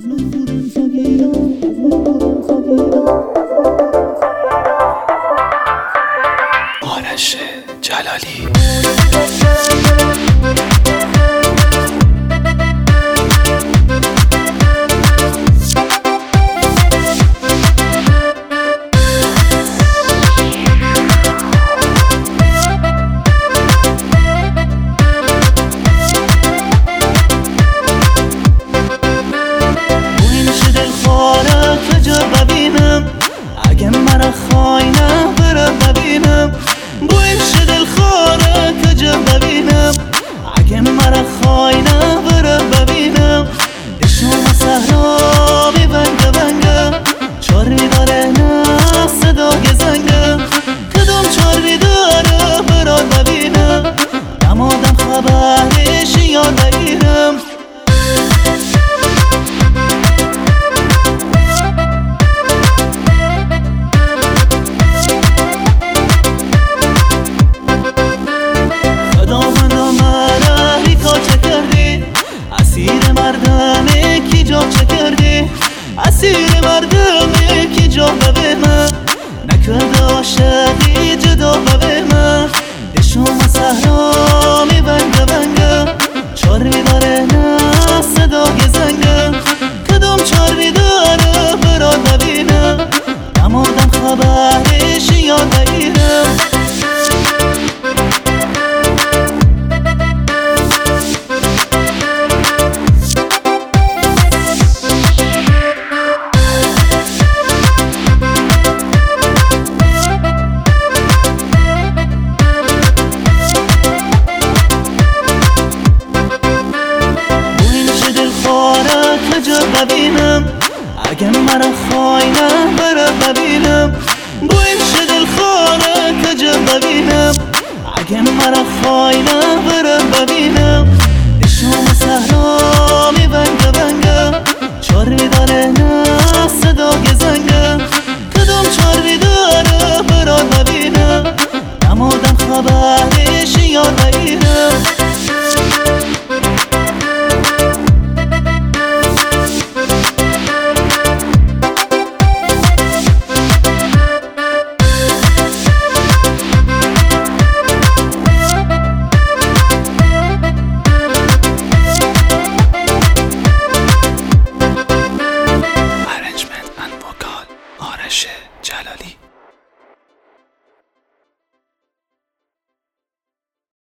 آرش جلالی. اگه من خاینم برم ببینم بوی میشه دلخواره کجا ببینم اگه من خاینم برم ببینم شما صحرا بی بنگه بنگه چار میداره نه صدای زنگه کدوم چار میداره برام ببینم نمادم خبرش یاد بگیرم اسیر مردمه کی جا چه کردی اسیر مردمه کی جا به من نکرده عاشقی جدا به من شما صحرا می بنگه بنگه چار میداره نه صدای زنگه کدوم چار میداره برات ببینم نمادم خبرش یاد بگیرم ببینم اگه من خاینم برم ببینم بوی میشه دلخواره کجا ببینم اگه من خاینم برم ببینم